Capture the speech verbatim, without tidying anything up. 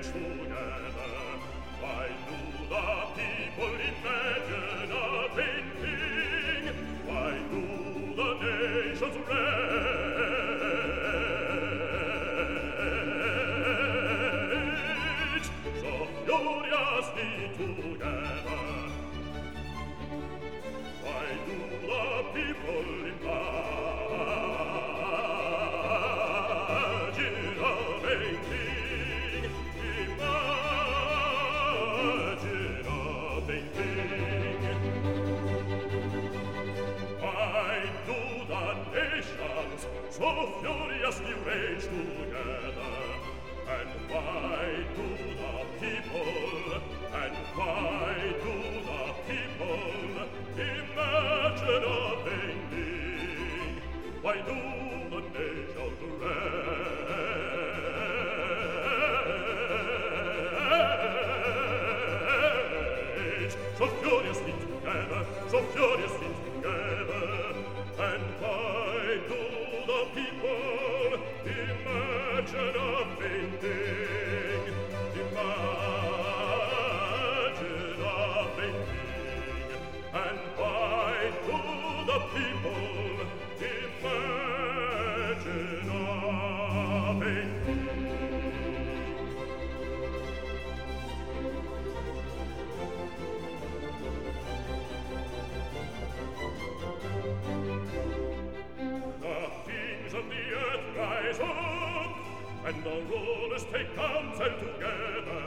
arrange together? Why do the people imagine a vain king? Why do the nations rage so furiously together? Why do the people imagine a vain king? Imagine a vain king. Why do the nations so furiously rage together? And why do the people, and why do the people imagine a vain king? Why do the nations rage so furiously together, so furiously together? And why do the people imagine a vain king? Imagine a vain king. And why do the people imagine a vain king? The kings of the earth rise up, and the rulers take counsel together.